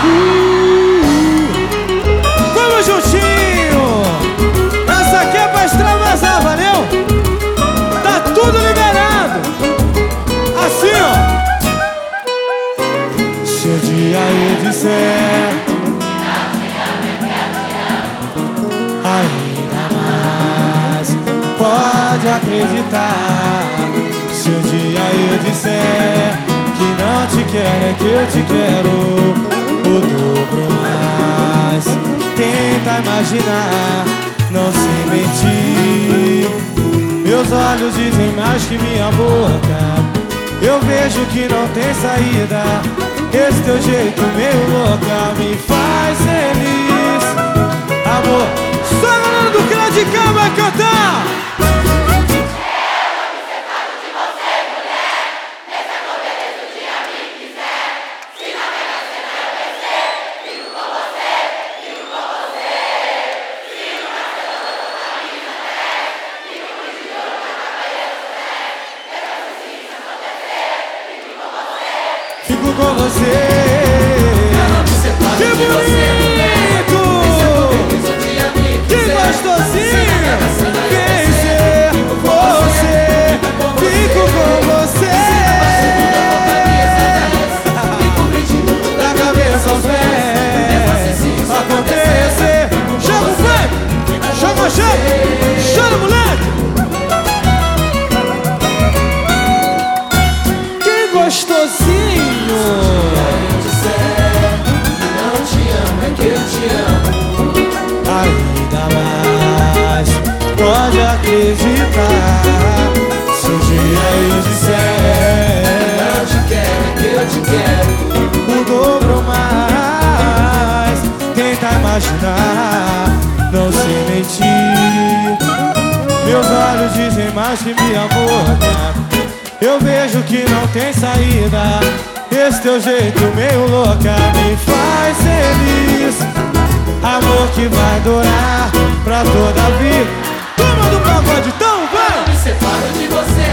Vamos juntinho. Essa aqui é pra extravasar, valeu? Tá tudo liberado. Assim, ó. Se um dia eu disser ainda mais, pode acreditar. Se um dia eu disser que não te quero, é que eu te quero o dobro mais. Tenta imaginar, não se mentir. Meus olhos dizem mais que minha boca. Eu vejo que não tem saída. Esse teu jeito meio louca me faz feliz. Amor, só a galera do Claudicão vai cantar. Fico com você. Que bonito! Que gostosinho! Vem ser você. Fico com você. Da cabeça aos pés acontecer. Chama o funk! Chama, chama! Chama, moleque! Que gostosinho! Ainda mais, pode acreditar. Se um dia eu disser não te quero, é que eu te quero o dobro mais. Tenta imaginar, não se mentir. Meus olhos dizem mais que minha boca. Eu vejo que não tem saída. Esse teu jeito meio louca me faz feliz. Amor que vai durar pra toda a vida. Toma do pagode, então vai! Não me separo de você.